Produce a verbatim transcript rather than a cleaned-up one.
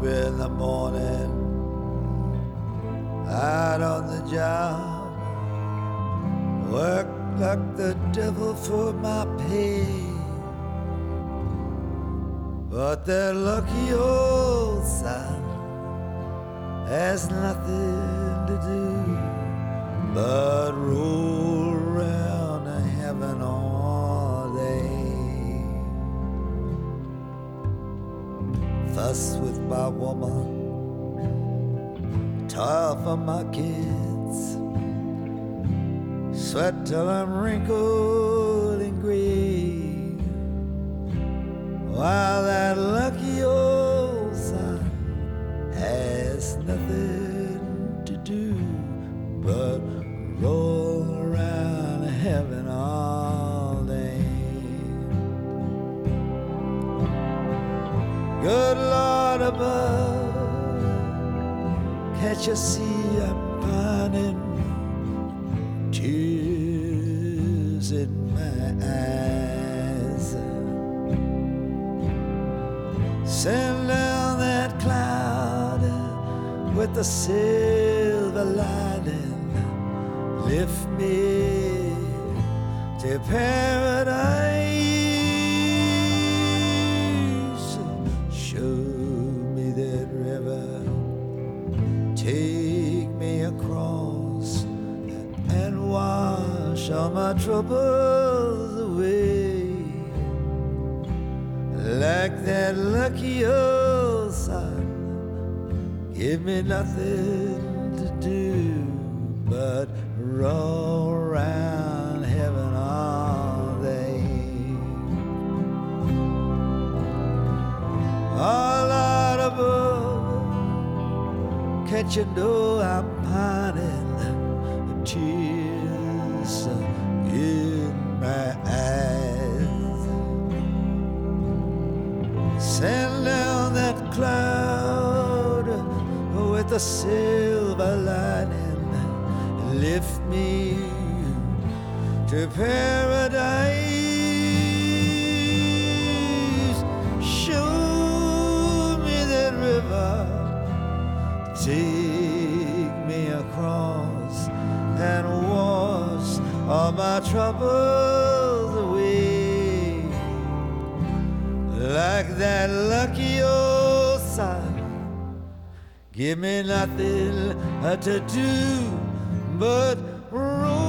in the morning, out on the job, work like the devil for my pay. But that lucky old son has nothing to do but roll around heaven all day. Fuss with my woman, toil for my kids, sweat till I'm wrinkled and gray, while that lucky old son has nothing to do but roll around heaven all day. Good Lord above, can't you see I'm finding tears in my eyes? Send down that cloud with the silver lining, lift me to paradise. Show me that river, take me across and wash all my troubles away. Like that lucky old son, give me nothing to do but roll around heaven all day. All out above, can't you know I'm pining, tears in my eyes? Send down that cloud with the silver lining, lift me to paradise. Show me that river, take me across and wash all my troubles away. Like that lucky old son, give me nothing to do but roll